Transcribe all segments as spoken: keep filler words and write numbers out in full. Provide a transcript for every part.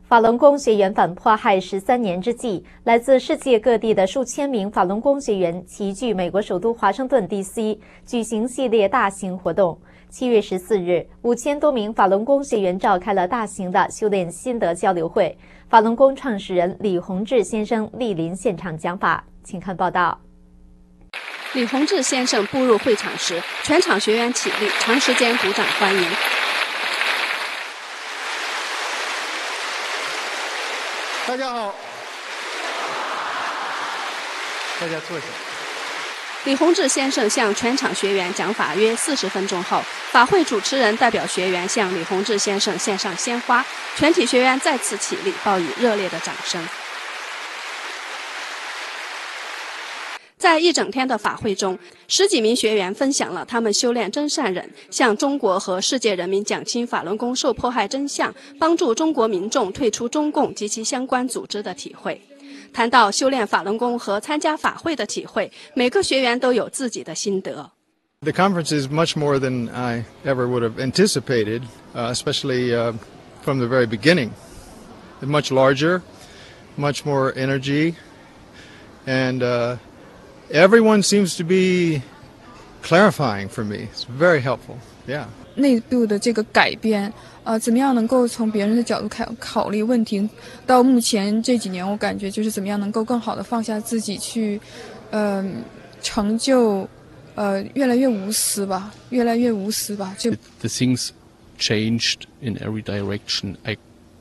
法轮功学员反迫害十三年之际，来自世界各地的数千名法轮功学员齐聚美国首都华盛顿 D C 举行系列大型活动。七月十四日，五千多名法轮功学员召开了大型的修炼心得交流会。法轮功创始人李洪志先生莅临现场讲法，请看报道。 李洪志先生步入会场时，全场学员起立，长时间鼓掌欢迎。 大家好，大家坐下。 李洪志先生向全场学员讲法约四十分钟后，法会主持人代表学员向李洪志先生献上鲜花，全体学员再次起立，报以热烈的掌声。在一整天的法会中，十几名学员分享了他们修炼真善忍，向中国和世界人民讲清法轮功受迫害真相，帮助中国民众退出中共及其相关组织的体会。谈到修炼法轮功和参加法会的体会，每个学员都有自己的心得。 The conference is much more than I ever would have anticipated, uh, especially uh, from the very beginning. It's much larger, much more energy, and uh, everyone seems to be clarifying for me. It's very helpful. Yeah. 内部的这个改变，呃，怎么样能够从别人的角度考考虑问题？到目前这几年，我感觉就是怎么样能够更好的放下自己去，呃，成就，呃，越来越无私吧，越来越无私吧。就 the things changed in every direction. I,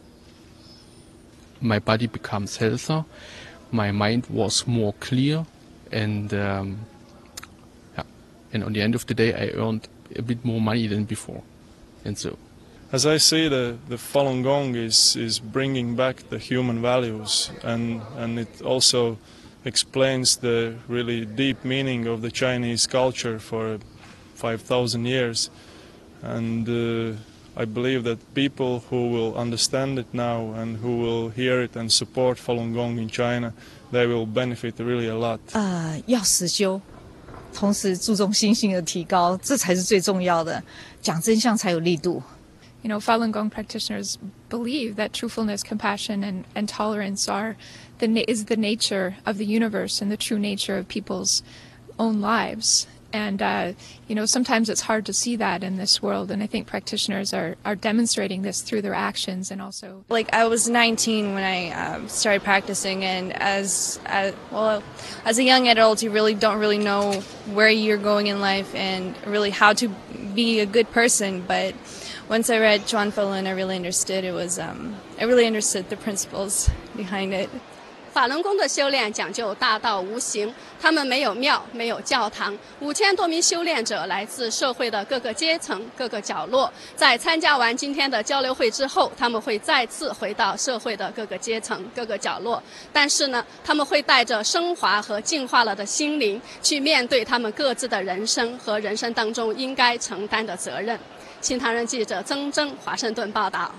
my body becomes healthier, my mind was more clear, and um, yeah, and on the end of the day, I earned a bit more money than before, and so. As I see, the the Falun Gong is is bringing back the human values, and and it also explains the really deep meaning of the Chinese culture for five thousand years, and uh, I believe that people who will understand it now and who will hear it and support Falun Gong in China, they will benefit really a lot. 呃，要实修。同时注重心性的提高，这才是最重要的，讲真相才有力度。 You know, Falun Gong practitioners believe that truthfulness, compassion, and, and tolerance are the is the nature of the universe and the true nature of people's own lives. And, uh, you know, sometimes it's hard to see that in this world. And I think practitioners are, are demonstrating this through their actions and also. Like, I was nineteen when I um, started practicing. And as, as, well, as a young adult, you really don't really know where you're going in life and really how to be a good person. But once I read Chuan Falun, I really understood it was, um, I really understood the principles behind it. 法轮功的修炼讲究大道无形，他们没有庙，没有教堂。五千多名修炼者来自社会的各个阶层、各个角落。在参加完今天的交流会之后，他们会再次回到社会的各个阶层、各个角落。但是呢，他们会带着升华和净化了的心灵，去面对他们各自的人生和人生当中应该承担的责任。新唐人记者曾铮华盛顿报道。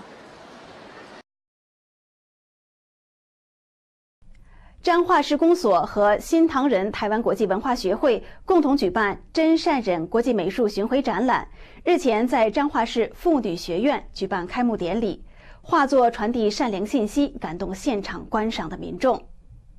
彰化市公所和新唐人台湾国际文化学会共同举办真善忍国际美术巡回展览，日前在彰化市妇女学院举办开幕典礼，画作传递善良信息，感动现场观赏的民众。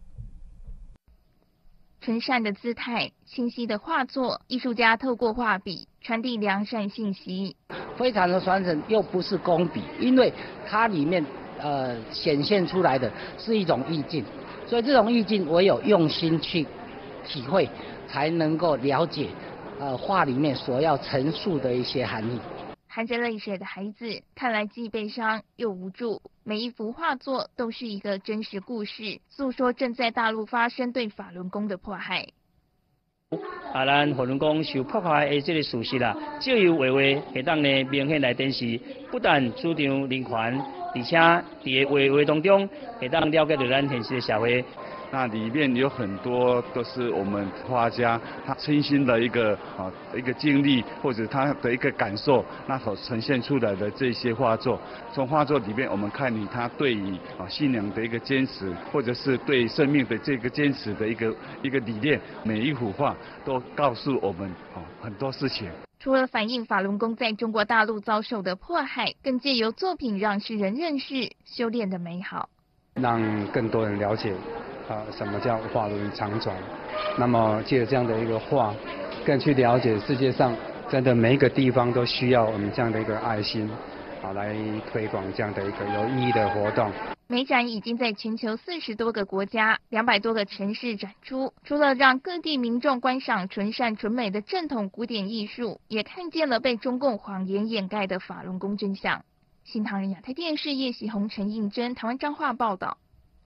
纯善的姿态，清晰的画作，艺术家透过画笔传递良善信息。 非常的传承，又不是工笔，因为它里面呃显现出来的是一种意境。所以这种意境，唯有用心去体会，才能够了解，呃，画里面所要陈述的一些含义。 含着泪水的孩子，看来既悲伤又无助。每一幅画作都是一个真实故事，诉说正在大陆发生对法轮功的迫害。 啊，咱法轮功受迫害的这个事实啦，借由画画，会当呢明显来展示，不但主张人权。而且在画画当中，会当了解到咱现实的社会。 那里面有很多都是我们画家他亲身的一个啊一个经历，或者他的一个感受，那所呈现出来的这些画作。从画作里面，我们看你他对于啊信仰的一个坚持，或者是对生命的这个坚持的一个一个理念。每一幅画都告诉我们啊很多事情。 除了反映法轮功在中国大陆遭受的迫害，更借由作品让世人认识修炼的美好， 让更多人了解啊、呃、什么叫法轮常转。那么借着这样的一个话，更去了解世界上真的每一个地方都需要我们这样的一个爱心啊，来推广这样的一个有意义的活动。 美展已经在全球四十多个国家、两百多个城市展出。除了让各地民众观赏纯善纯美的正统古典艺术，也看见了被中共谎言掩盖的法轮功真相。新唐人亚太电视叶喜红、陈映真，台湾彰化报道。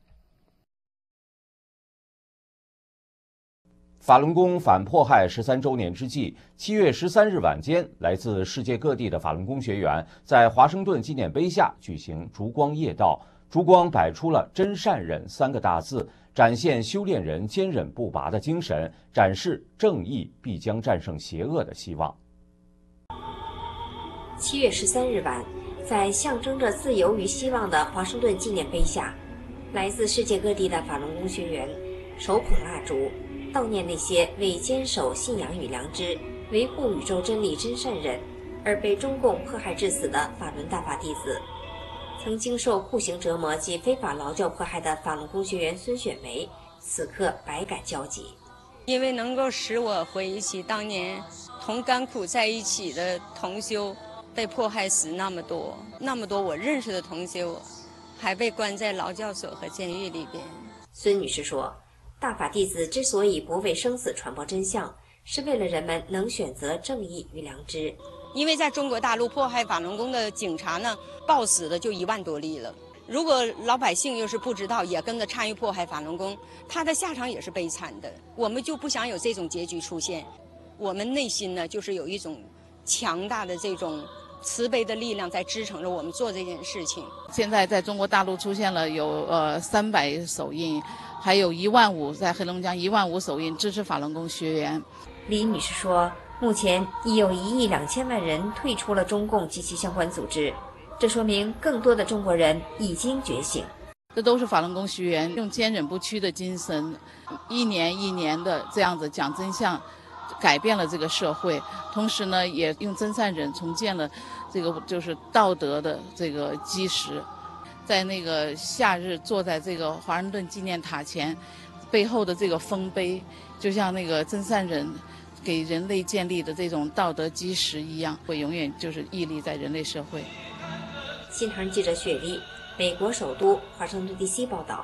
法轮功反迫害十三周年之际，七月十三日晚间，来自世界各地的法轮功学员在华盛顿纪念碑下举行烛光夜悼。烛光摆出了真善忍三个大字，展现修炼人坚忍不拔的精神，展示正义必将战胜邪恶的希望。 七月十三日晚，在象征着自由与希望的华盛顿纪念碑下，来自世界各地的法轮功学员手捧蜡烛，悼念那些为坚守信仰与良知、维护宇宙真理真善忍而被中共迫害致死的法轮大法弟子。曾经受酷刑折磨及非法劳教迫害的法轮功学员孙雪梅，此刻百感交集。 因为能够使我回忆起当年同甘苦在一起的同修被迫害死那么多，那么多我认识的同修还被关在劳教所和监狱里边。 孙女士说，大法弟子之所以不畏生死传播真相，是为了人们能选择正义与良知。 因为在中国大陆迫害法轮功的警察呢，暴死的就一万多例了。如果老百姓又是不知道，也跟着参与迫害法轮功，他的下场也是悲惨的。我们就不想有这种结局出现。我们内心呢，就是有一种强大的这种慈悲的力量在支撑着我们做这件事情。 现在在中国大陆出现了有呃三百手印，还有一万五在黑龙江一万五手印支持法轮功学员。 李女士说，目前已有一亿两千万人退出了中共及其相关组织，这说明更多的中国人已经觉醒。 这都是法轮功学员用坚忍不屈的精神，一年一年的这样子讲真相，改变了这个社会。同时呢，也用真善忍重建了这个就是道德的这个基石。在那个夏日坐在这个华盛顿纪念塔前，背后的这个丰碑，就像那个真善忍给人类建立的这种道德基石一样，会永远就是屹立在人类社会。 新唐人记者雪莉，美国首都华盛顿 D C 报道。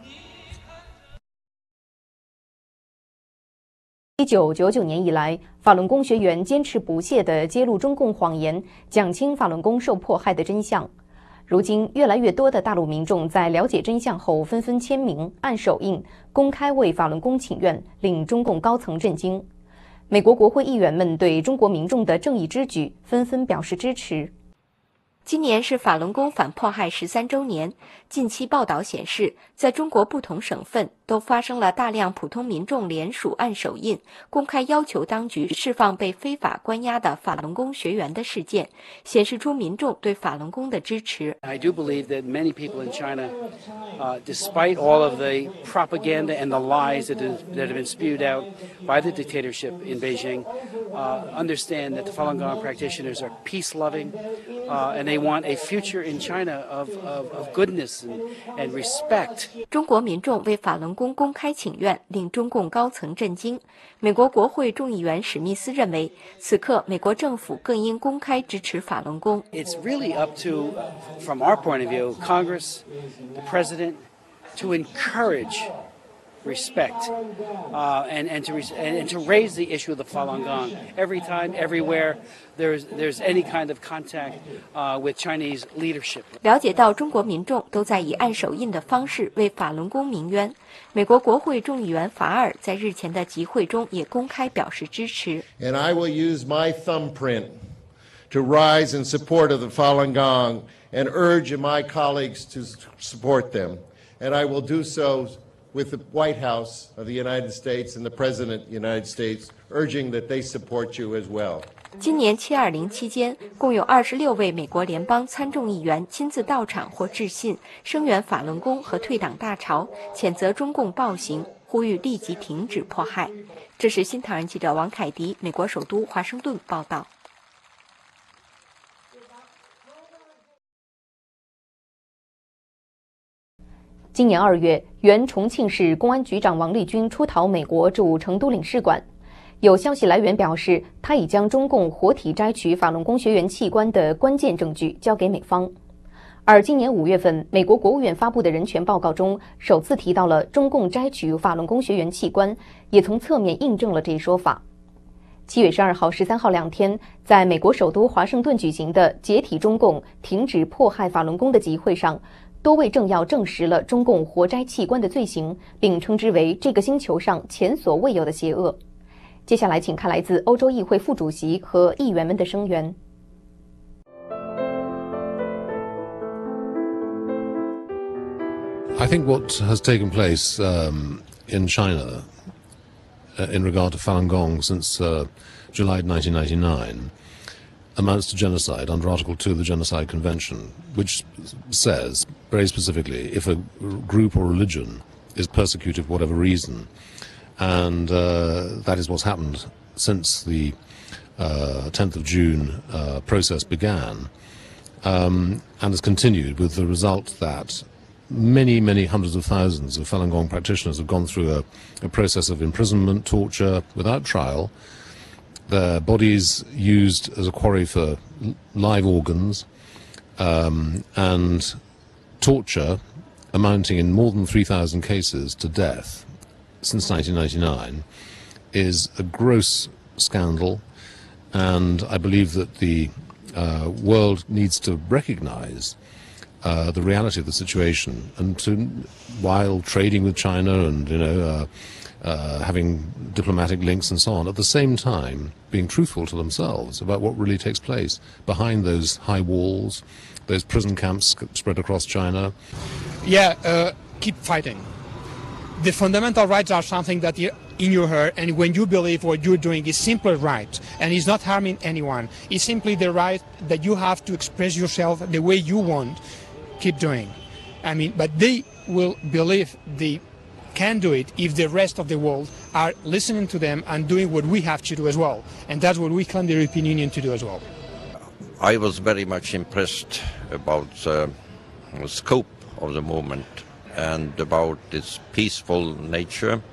一九九九年以来，法轮功学员坚持不懈地揭露中共谎言，讲清法轮功受迫害的真相。如今，越来越多的大陆民众在了解真相后，纷纷签名、按手印，公开为法轮功请愿，令中共高层震惊。美国国会议员们对中国民众的正义之举纷纷表示支持。 今年是法轮功反迫害十三周年。近期报道显示，在中国不同省份都发生了大量普通民众联署按手印，公开要求当局释放被非法关押的法轮功学员的事件，显示出民众对法轮功的支持。 I do believe that many people in China, uh, despite all of the propaganda and the lies that have, that have been spewed out by the dictatorship in Beijing, uh, understand that the Falun Gong practitioners are peace-loving, uh, and they want a future in China of, of, of goodness and, and respect. 中国民众为法轮功公开请愿，令中共高层震惊。美国国会众议员史密斯认为，此刻美国政府更应公开支持法轮功。 It's really up to, from our point of view, Congress, the President, to encourage respect uh, and, and, to, and, and to raise the issue of the Falun Gong. Every time, everywhere, there's, there's any kind of contact uh, with Chinese leadership. 了解到中国民众都在以按手印的方式为法轮功鸣冤，美国国会众议员法尔在日前的集会中也公开表示支持。 And I will use my thumbprint to rise in support of the Falun Gong and urge my colleagues to support them. And I will do so with the White House of the United States and the President of the United States, urging that they support you as well. 今年七二零期间，共有二十六位美国联邦参众议员亲自到场或致信，声援法轮功和退党大潮，谴责中共暴行，呼吁立即停止迫害。这是新唐人记者王凯迪，美国首都华盛顿报道。 今年二月，原重庆市公安局长王立军出逃美国驻成都领事馆。有消息来源表示，他已将中共活体摘取法轮功学员器官的关键证据交给美方。而今年五月份，美国国务院发布的人权报告中，首次提到了中共摘取法轮功学员器官，也从侧面印证了这一说法。七月十二号、十三号两天，在美国首都华盛顿举行的解体中共、停止迫害法轮功的集会上，多位政要证实了中共活摘器官的罪行，并称之为这个星球上前所未有的邪恶。接下来，请看来自欧洲议会副主席和议员们的声援。 I think what has taken place um, in China uh, in regard to Falun Gong since uh, July nineteen ninety-nine amounts to genocide under Article two of the Genocide Convention, which says very specifically if a group or religion is persecuted for whatever reason, and uh, that is what's happened since the uh, tenth of June uh, process began, um, and has continued with the result that many, many hundreds of thousands of Falun Gong practitioners have gone through a, a process of imprisonment, torture, without trial, their bodies used as a quarry for live organs, um, and torture amounting in more than three thousand cases to death since nineteen ninety-nine is a gross scandal, and I believe that the uh, world needs to recognize uh, the reality of the situation, and to, while trading with China and, you know, uh, Uh, having diplomatic links and so on, at the same time being truthful to themselves about what really takes place behind those high walls, those prison camps spread across China. Yeah, uh, keep fighting. The fundamental rights are something that you, in your heart, and when you believe what you're doing is simply right and is not harming anyone, it's simply the right that you have to express yourself the way you want, keep doing. I mean, but they will believe the can do it if the rest of the world are listening to them and doing what we have to do as well. And that's what we claim the European Union to do as well. I was very much impressed about uh, the scope of the movement and about its peaceful nature.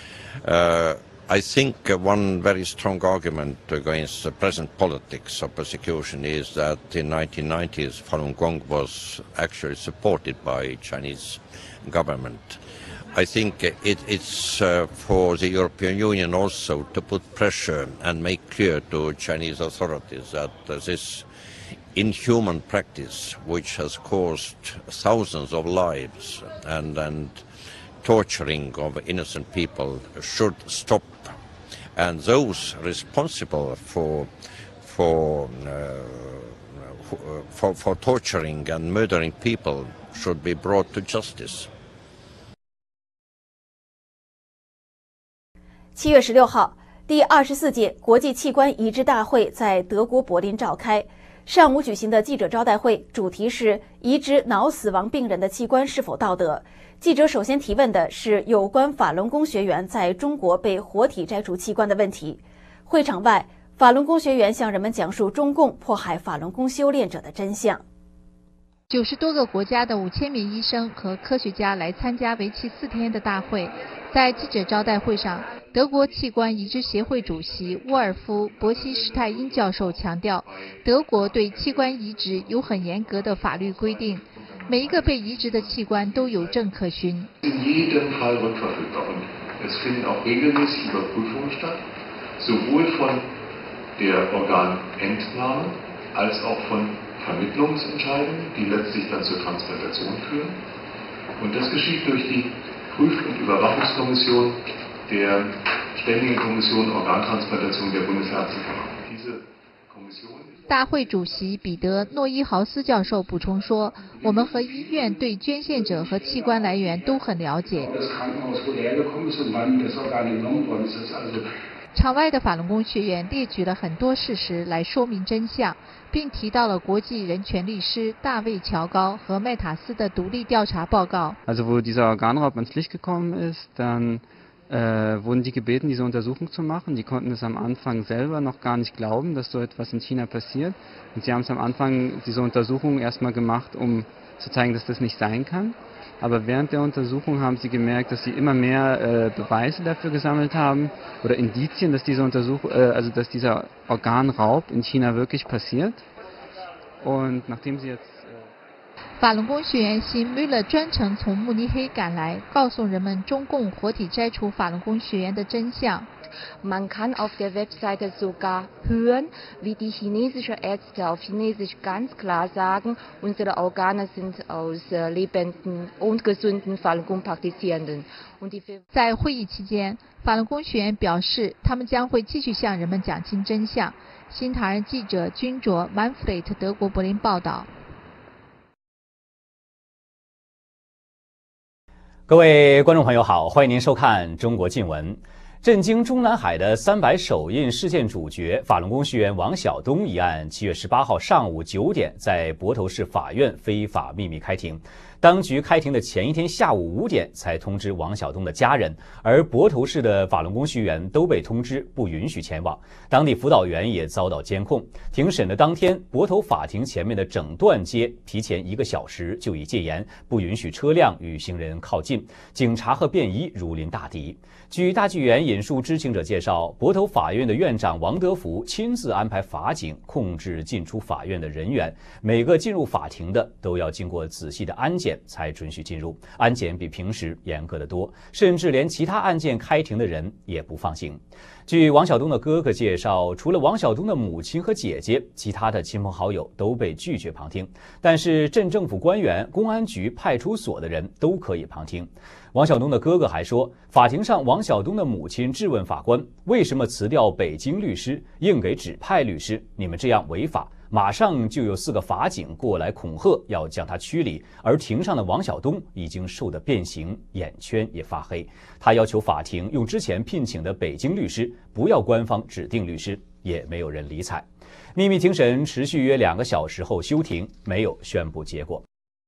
Uh, I think uh, one very strong argument against the present politics of persecution is that in the nineteen nineties Falun Gong was actually supported by Chinese government. I think it, it's uh, for the European Union also to put pressure and make clear to Chinese authorities that uh, this inhuman practice, which has caused thousands of lives and, and torturing of innocent people, should stop. And those responsible for, for, uh, for, for torturing and murdering people should be brought to justice. 七月十六号，第二十四届国际器官移植大会在德国柏林召开。上午举行的记者招待会，主题是移植脑死亡病人的器官是否道德。记者首先提问的是有关法轮功学员在中国被活体摘除器官的问题。会场外，法轮功学员向人们讲述中共迫害法轮功修炼者的真相。 九十多个国家的五千名医生和科学家来参加为期四天的大会。在记者招待会上，德国器官移植协会主席沃尔夫·伯希施泰因教授强调，德国对器官移植有很严格的法律规定，每一个被移植的器官都有证可循。 Prüf- und Überwachungskommission der Ständigen Kommission Organtransplantation der Bundesärztekammer. Diese Kommission 大会主席彼得·诺伊豪斯教授补充说：“我们和医院对捐献者和器官来源都很了解。”场外的法轮功学员列举了很多事实来说明真相，并提到了国际人权律师大卫·乔高和麦塔斯的独立调查报告。 Also wo dieser Organraub ans Licht gekommen ist, dann äh, wurden die gebeten, diese Untersuchung zu machen. Die konnten es am Anfang selber noch gar nicht glauben, dass so etwas in China passiert. Und sie haben es am Anfang diese Untersuchung erstmal gemacht, um zu zeigen, dass das nicht sein kann. Aber während der Untersuchung haben sie gemerkt, dass sie immer mehr äh, Beweise dafür gesammelt haben oder Indizien, dass diese Untersuchung, äh, also dass dieser Organraub in China wirklich passiert. Und nachdem sie jetzt 法轮功学员辛穆勒专程从慕尼黑赶来，告诉人们中共活体摘除法轮功学员的真相。 Man kann auf der Webseite sogar hören, wie die chinesischen Ärzte auf Chinesisch ganz klar sagen, unsere Organe sind aus lebenden und gesunden Falun Gong Praktizierenden. 在会议期间，法轮功学员表示，他们将会继续向人们讲清真相。新唐人记者君卓 Manfred 德国柏林报道。 各位观众朋友好，欢迎您收看中国近闻。震惊中南海的三百手印事件主角法轮功学员王晓东一案，七月十八号上午九点在泊头市法院非法秘密开庭。当局开庭的前一天下午五点才通知王晓东的家人，而泊头市的法轮功学员都被通知不允许前往，当地辅导员也遭到监控。庭审的当天，泊头法庭前面的整段街提前一个小时就已戒严，不允许车辆与行人靠近，警察和便衣如临大敌。据大纪元引述知情者介绍，泊头法院的院长王德福亲自安排法警控制进出法院的人员，每个进入法庭的都要经过仔细的安检才准许进入，安检比平时严格得多，甚至连其他案件开庭的人也不放行。据王晓东的哥哥介绍，除了王晓东的母亲和姐姐，其他的亲朋好友都被拒绝旁听，但是镇政府官员、公安局、派出所的人都可以旁听。王晓东的哥哥还说，法庭上王晓东的母亲质问法官，为什么辞掉北京律师，硬给指派律师？你们这样违法。马上就有四个法警过来恐吓，要将他驱离。而庭上的王晓东已经瘦得变形，眼圈也发黑。他要求法庭用之前聘请的北京律师，不要官方指定律师，也没有人理睬。秘密庭审持续约两个小时后休庭，没有宣布结果。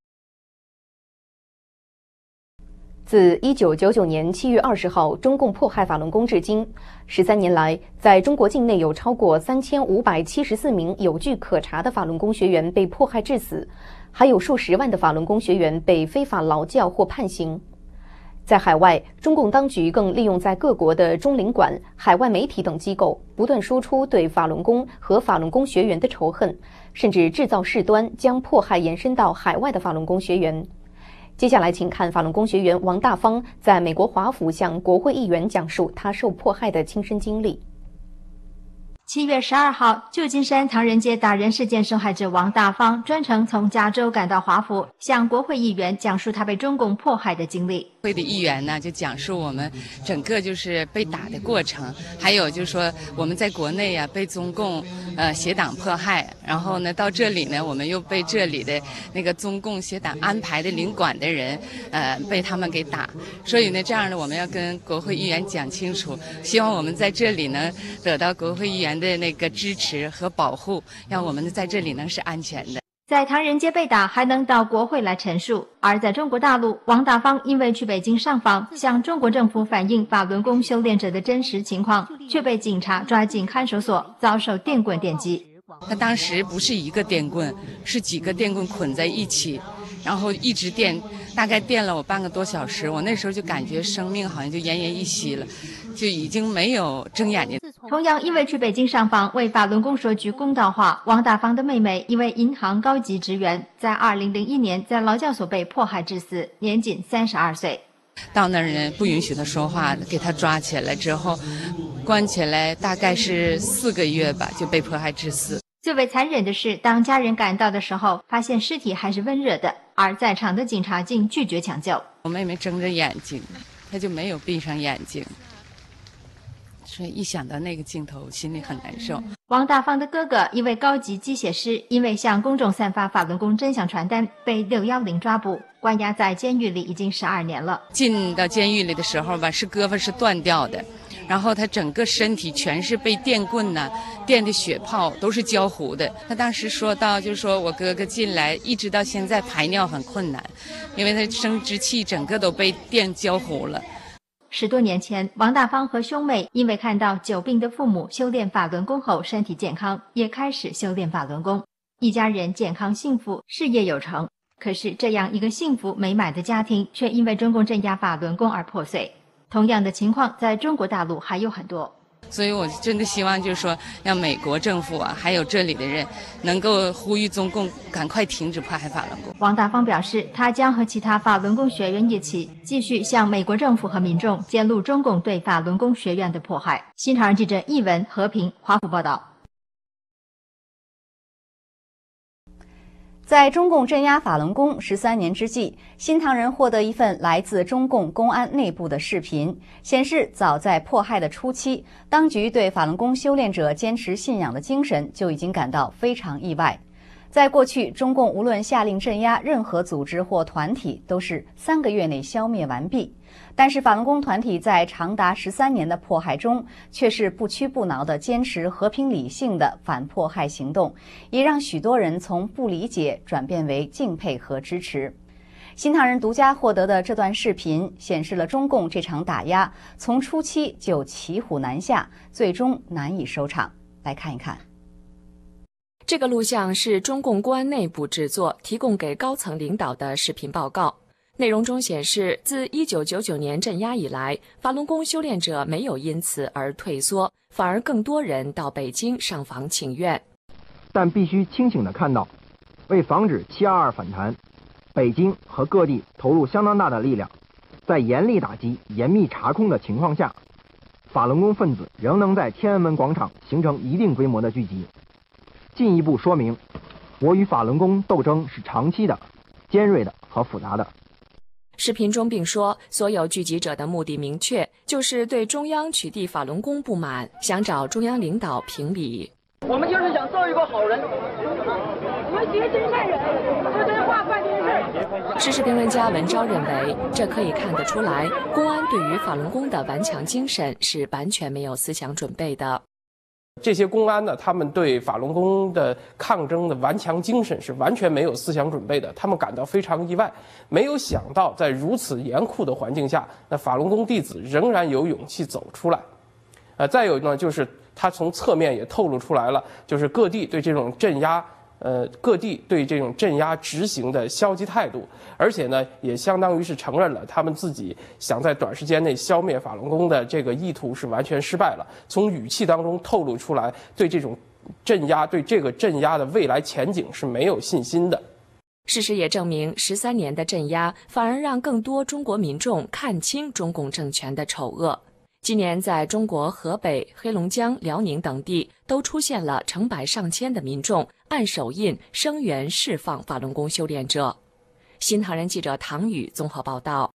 自一九九九年七月二十号中共迫害法轮功至今，十三年来，在中国境内有超过三千五百七十四名有据可查的法轮功学员被迫害致死，还有数十万的法轮功学员被非法劳教或判刑。在海外，中共当局更利用在各国的中领馆、海外媒体等机构，不断输出对法轮功和法轮功学员的仇恨，甚至制造事端，将迫害延伸到海外的法轮功学员。接下来，请看法轮功学员王大方在美国华府向国会议员讲述他受迫害的亲身经历。 七月十二号，旧金山唐人街打人事件受害者王大方专程从加州赶到华府，向国会议员讲述他被中共迫害的经历。 会的议员呢，就讲述我们整个就是被打的过程，还有就是说我们在国内呀、啊、被中共呃协党迫害，然后呢到这里呢，我们又被这里的那个中共协党安排的领馆的人呃被他们给打，所以呢这样呢我们要跟国会议员讲清楚，希望我们在这里呢得到国会议员的那个支持和保护，让我们在这里呢是安全的。 在唐人街被打还能到国会来陈述，而在中国大陆，王大方因为去北京上访，向中国政府反映法轮功修炼者的真实情况，却被警察抓进看守所，遭受电棍电击。 他当时不是一个电棍，是几个电棍捆在一起，然后一直电，大概电了我半个多小时。我那时候就感觉生命好像就奄奄一息了，就已经没有睁眼睛。 同样因为去北京上访，为法轮功说句公道话，王大方的妹妹一位银行高级职员，在二零零一年在劳教所被迫害致死，年仅三十二岁。 到那儿呢，不允许他说话，给他抓起来之后，关起来大概是四个月吧，就被迫害致死。 最为残忍的是，当家人赶到的时候，发现尸体还是温热的，而在场的警察竟拒绝抢救。 我妹妹睁着眼睛，她就没有闭上眼睛。所以一想到那个镜头，心里很难受。 王大方的哥哥，一位高级机械师，因为向公众散发法轮功真相传单，被六一零抓捕，关押在监狱里已经十二年了。 进到监狱里的时候吧，是胳膊是断掉的，然后他整个身体全是被电棍呐、电的血泡，都是焦糊的。他当时说到，就是说我哥哥进来，一直到现在排尿很困难，因为他生殖器整个都被电焦糊了。 十多年前，王大方和兄妹因为看到久病的父母修炼法轮功后身体健康，也开始修炼法轮功。一家人健康幸福，事业有成。可是这样一个幸福美满的家庭，却因为中共镇压法轮功而破碎。同样的情况在中国大陆还有很多。 所以我真的希望就是说让美国政府啊，还有这里的人能够呼吁中共赶快停止迫害法轮功。 王大方表示，他将和其他法轮功学员一起继续向美国政府和民众揭露中共对法轮功学员的迫害。新唐人记者易文和平华府报道。 在中共镇压法轮功十三年之际，新唐人获得一份来自中共公安内部的视频，显示早在迫害的初期，当局对法轮功修炼者坚持信仰的精神就已经感到非常意外。在过去，中共无论下令镇压任何组织或团体，都是三个月内消灭完毕。但是法轮功团体在长达十三年的迫害中，却是不屈不挠地坚持和平理性的反迫害行动，也让许多人从不理解转变为敬佩和支持。新唐人独家获得的这段视频显示了中共这场打压从初期就骑虎难下，最终难以收场。来看一看。 这个录像是中共公安内部制作，提供给高层领导的视频报告。内容中显示，自一九九九年镇压以来，法轮功修炼者没有因此而退缩，反而更多人到北京上访请愿。 但必须清醒地看到，为防止七二二反弹，北京和各地投入相当大的力量，在严厉打击、严密查控的情况下，法轮功分子仍能在天安门广场形成一定规模的聚集，进一步说明我与法轮功斗争是长期的、尖锐的和复杂的。 视频中并说，所有聚集者的目的明确，就是对中央取缔法轮功不满，想找中央领导评理。 我们就是想做一个好人，我们学真善人，说真话办真事。 时事评论家文昭认为，这可以看得出来，公安对于法轮功的顽强精神是完全没有思想准备的。 这些公安呢，他们对法轮功的抗争的顽强精神是完全没有思想准备的，他们感到非常意外，没有想到在如此严酷的环境下，那法轮功弟子仍然有勇气走出来。呃，再有呢，就是他从侧面也透露出来了，就是各地对这种镇压。呃，各地对这种镇压执行的消极态度，而且呢，也相当于是承认了他们自己想在短时间内消灭法轮功的这个意图是完全失败了。从语气当中透露出来，对这种镇压、对这个镇压的未来前景是没有信心的。 事实也证明，十三年的镇压反而让更多中国民众看清中共政权的丑恶。今年在中国河北、黑龙江、辽宁等地都出现了成百上千的民众按手印声援释放法轮功修炼者。新唐人记者唐宇综合报道。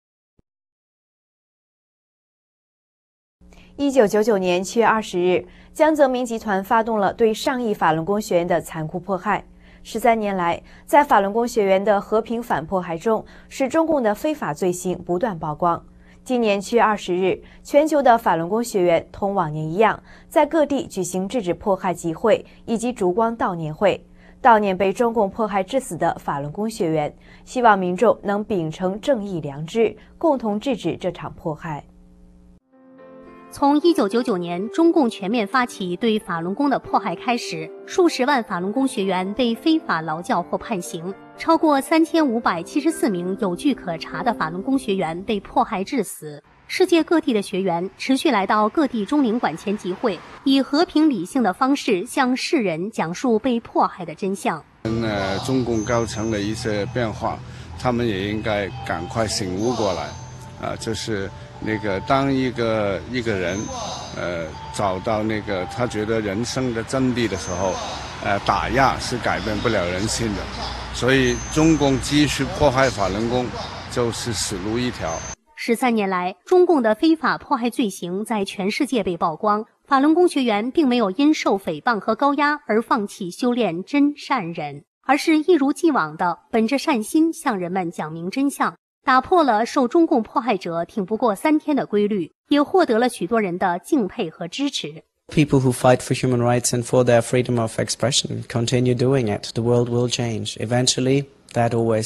一九九九年七月二十日，江泽民集团发动了对上亿法轮功学员的残酷迫害。十三年来，在法轮功学员的和平反迫害中，使中共的非法罪行不断曝光。今年七月二十日，全球的法轮功学员同往年一样，在各地举行制止迫害集会以及烛光悼念会，悼念被中共迫害致死的法轮功学员，希望民众能秉承正义良知，共同制止这场迫害。 从一九九九年中共全面发起对法轮功的迫害开始，数十万法轮功学员被非法劳教或判刑，超过三千五百七十四名有据可查的法轮功学员被迫害致死。世界各地的学员持续来到各地中领馆前集会，以和平理性的方式向世人讲述被迫害的真相。 呃，中共高层的一些变化，他们也应该赶快醒悟过来，啊，就是那个当一个一个人，呃，找到那个他觉得人生的真谛的时候，呃，打压是改变不了人心的，所以中共继续迫害法轮功就是死路一条。 十三年来，中共的非法迫害罪行在全世界被曝光，法轮功学员并没有因受诽谤和高压而放弃修炼真善忍，而是一如既往的本着善心向人们讲明真相，打破了受中共迫害者挺不过三天的规律，也获得了许多人的敬佩和支持。 People who fight for human rights and for their freedom of expression continue doing it. The world will change. Eventually, that always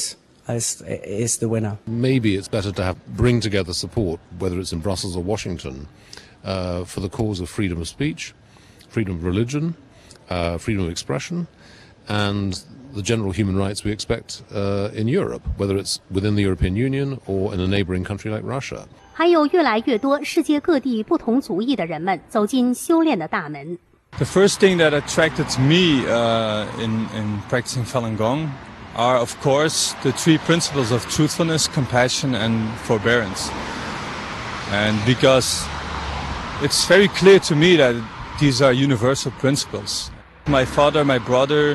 is, is the winner. Maybe it's better to have bring together support, whether it's in Brussels or Washington, uh, for the cause of freedom of speech, freedom of religion, uh, freedom of expression, and the general human rights we expect uh, in Europe, whether it's within the European Union or in a neighboring country like Russia. 还有越来越多世界各地不同族裔的人们走进修炼的大门。 The first thing that attracted me uh, in, in practicing Falun Gong are, of course, the three principles of truthfulness, compassion, and forbearance. And because it's very clear to me that these are universal principles. My father, my brother,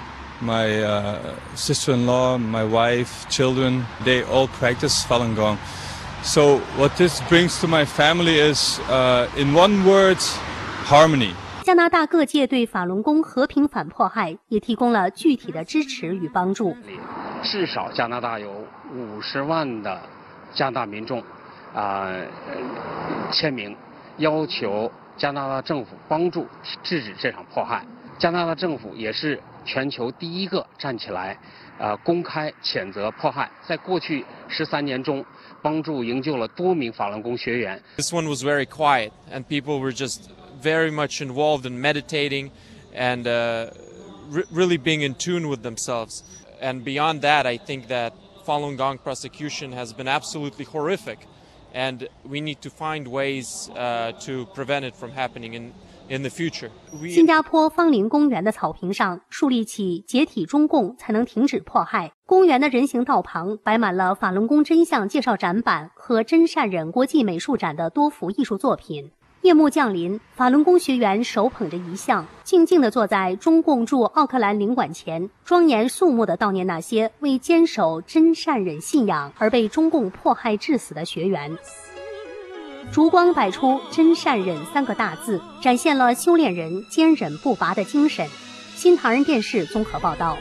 my uh, sister-in-law, my wife, children, they all practice Falun Gong. So what this brings to my family is, uh, in one word, harmony. 加拿大各界对法轮功和平反迫害也提供了具体的支持与帮助。 至少加拿大有五十万的加拿大民众啊、呃、签名，要求加拿大政府帮助制止这场迫害。加拿大政府也是全球第一个站起来，呃，公开谴责迫害。在过去十三年中，帮助营救了多名法轮功学员。 This one was very quiet, and people were just very much involved in meditating and uh, re really being in tune with themselves. And beyond that, I think that Falun Gong prosecution has been absolutely horrific, and we need to find ways uh, to prevent it from happening in in the future. 新加坡芳林公园的草坪上树立起解体中共才能停止迫害。公园的人行道旁摆满了法轮功真相介绍展板和真善忍国际美术展的多幅艺术作品。夜幕降临，法轮功学员手捧着遗像，静静地坐在中共驻奥克兰领馆前，庄严肃穆地悼念那些为坚守真善忍信仰而被中共迫害致死的学员。烛光摆出真善忍三个大字，展现了修炼人坚忍不拔的精神。新唐人电视综合报道。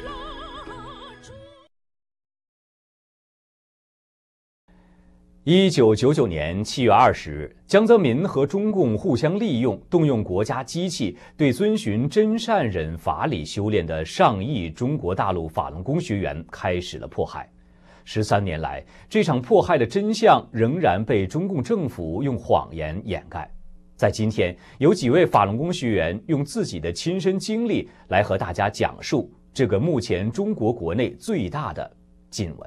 一九九九年七月二十日，江泽民和中共互相利用，动用国家机器，对遵循真善忍法理修炼的上亿中国大陆法轮功学员开始了迫害。十三年来，这场迫害的真相仍然被中共政府用谎言掩盖。在今天，有几位法轮功学员用自己的亲身经历来和大家讲述这个目前中国国内最大的禁闻。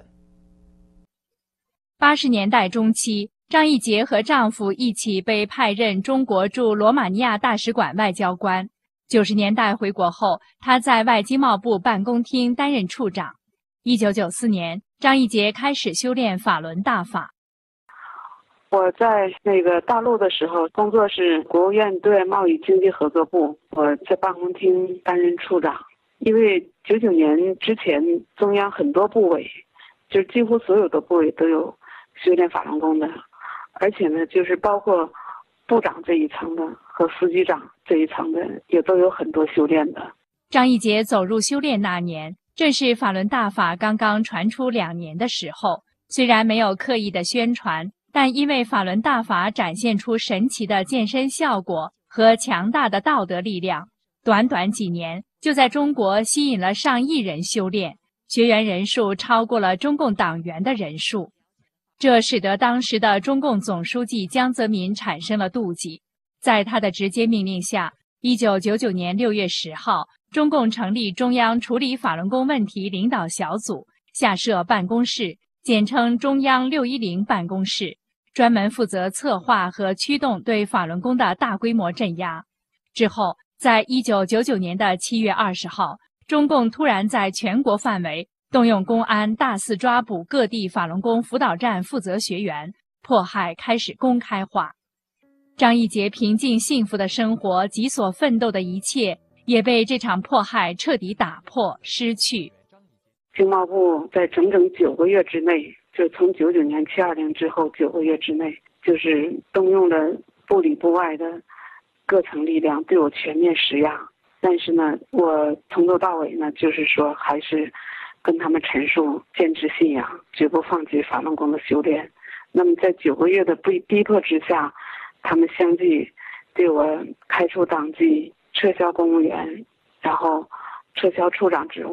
八十年代中期，张一杰和丈夫一起被派任中国驻罗马尼亚大使馆外交官。九十年代回国后，他在外经贸部办公厅担任处长。一九九四年，张一杰开始修炼法轮大法。 我在那个大陆的时候，工作是国务院对外贸易经济合作部，我在办公厅担任处长。因为九九年之前，中央很多部委，就是几乎所有的部委都有修炼法轮功的，而且呢，就是包括部长这一层的和司机长这一层的，也都有很多修炼的。 张一杰走入修炼那年，正是法轮大法刚刚传出两年的时候。虽然没有刻意的宣传，但因为法轮大法展现出神奇的健身效果和强大的道德力量，短短几年就在中国吸引了上亿人修炼，学员人数超过了中共党员的人数。这使得当时的中共总书记江泽民产生了妒忌。在他的直接命令下，一九九九年六月十号，中共成立中央处理法轮功问题领导小组，下设办公室，简称中央六一零办公室，专门负责策划和驱动对法轮功的大规模镇压。之后，在一九九九年的七月二十号，中共突然在全国范围动用公安大肆抓捕各地法轮功辅导站负责学员，迫害开始公开化。张一杰平静幸福的生活及所奋斗的一切，也被这场迫害彻底打破失去。 经贸部在整整九个月之内，就从九九年七二零之后九个月之内，就是动用了部里部外的各层力量对我全面施压。但是呢，我从头到尾呢，就是说还是跟他们陈述坚持信仰，绝不放弃法轮功的修炼。那么在九个月的逼逼迫之下，他们相继对我开除党籍、撤销公务员，然后撤销处长职务，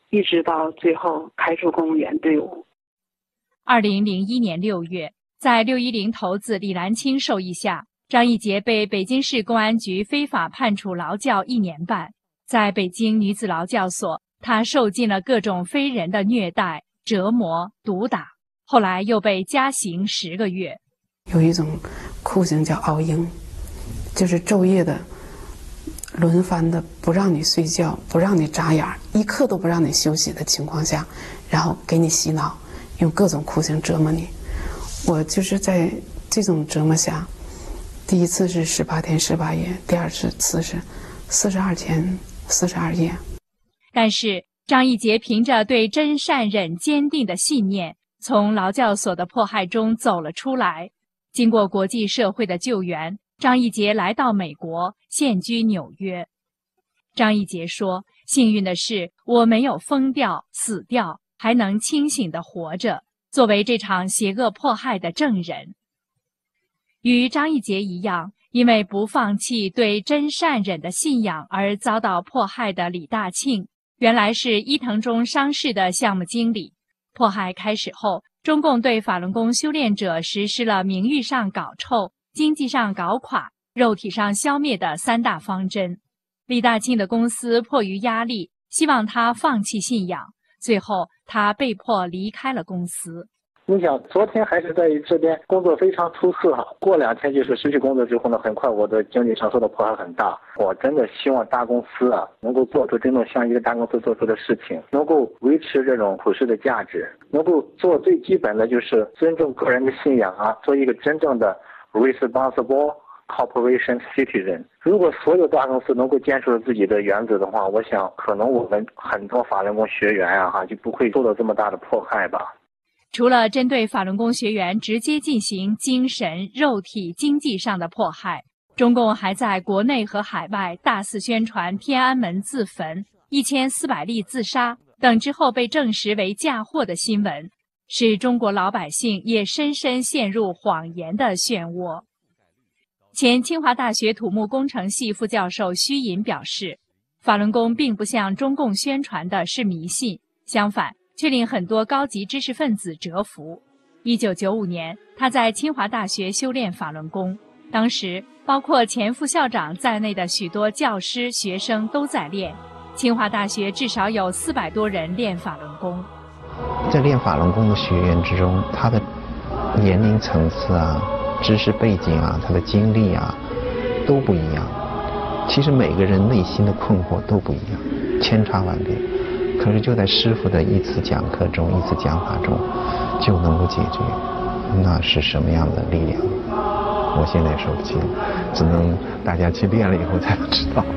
一直到最后开出公务员队伍。 二零零一年六月，在六一零头子李兰清授意下，张一杰被北京市公安局非法判处劳教一年半。在北京女子劳教所，他受尽了各种非人的虐待、折磨、毒打，后来又被加刑十个月。 有一种酷刑叫熬鹰，就是昼夜的轮番的不让你睡觉，不让你眨眼，一刻都不让你休息的情况下，然后给你洗脑，用各种酷刑折磨你。我就是在这种折磨下，第一次是十八天十八夜，第二次次是四十二天四十二夜。 但是张一杰凭着对真善忍坚定的信念，从劳教所的迫害中走了出来。经过国际社会的救援，张一杰来到美国，现居纽约。张一杰说：“幸运的是，我没有疯掉、死掉，还能清醒地活着，作为这场邪恶迫害的证人。”与张一杰一样，因为不放弃对真善忍的信仰而遭到迫害的李大庆，原来是伊藤忠商事的项目经理。迫害开始后，中共对法轮功修炼者实施了名誉上搞臭、经济上搞垮、肉体上消灭的三大方针。李大庆的公司迫于压力，希望他放弃信仰，最后他被迫离开了公司。 你想，昨天还是在这边工作非常出色，过两天就是失去工作之后呢，很快我的经济承受的迫害很大。我真的希望大公司啊，能够做出真正像一个大公司做出的事情，能够维持这种普世的价值，能够做最基本的就是尊重个人的信仰啊，做一个真正的 responsible corporation citizen。如果所有大公司能够坚持自己的原则的话，我想可能我们很多法轮功学员啊，哈就不会受到这么大的迫害吧。 除了针对法轮功学员直接进行精神、肉体、经济上的迫害，中共还在国内和海外大肆宣传天安门自焚、一千四百例自杀等之后被证实为嫁祸的新闻，使中国老百姓也深深陷入谎言的漩涡。前清华大学土木工程系副教授虚银表示，法轮功并不像中共宣传的是迷信，相反却令很多高级知识分子折服。一九九五年，他在清华大学修炼法轮功，当时包括前副校长在内的许多教师、学生都在练。清华大学至少有四百多人练法轮功。 在练法轮功的学员之中，他的年龄层次啊、知识背景啊、他的经历啊都不一样。其实每个人内心的困惑都不一样，千差万别。可是就在师父的一次讲课中、一次讲法中，就能够解决，那是什么样的力量？我现在说不清，只能大家去练了以后才能知道。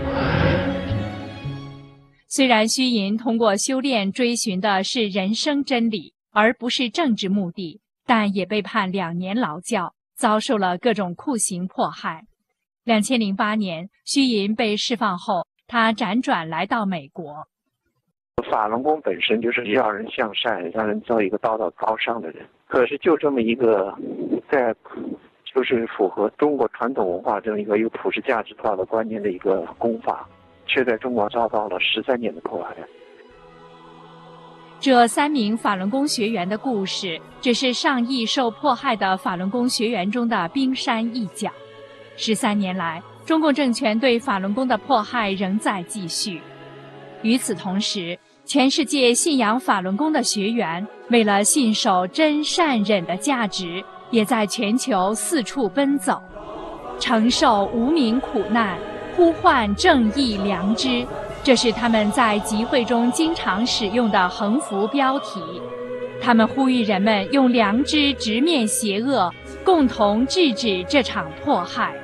虽然虚银通过修炼追寻的是人生真理，而不是政治目的，但也被判两年劳教，遭受了各种酷刑迫害。两千零八年，虚银被释放后，他辗转来到美国。 法轮功本身就是要人向善，让人做一个道道高尚的人。可是就这么一个，在就是符合中国传统文化这么一个有普世价值化的观念的一个功法，却在中国遭到了十三年的迫害。 这三名法轮功学员的故事，只是上亿受迫害的法轮功学员中的冰山一角。十三年来，中共政权对法轮功的迫害仍在继续。与此同时，全世界信仰法轮功的学员，为了信守真善忍的价值，也在全球四处奔走，承受无名苦难，呼唤正义良知，这是他们在集会中经常使用的横幅标题。他们呼吁人们用良知直面邪恶，共同制止这场迫害。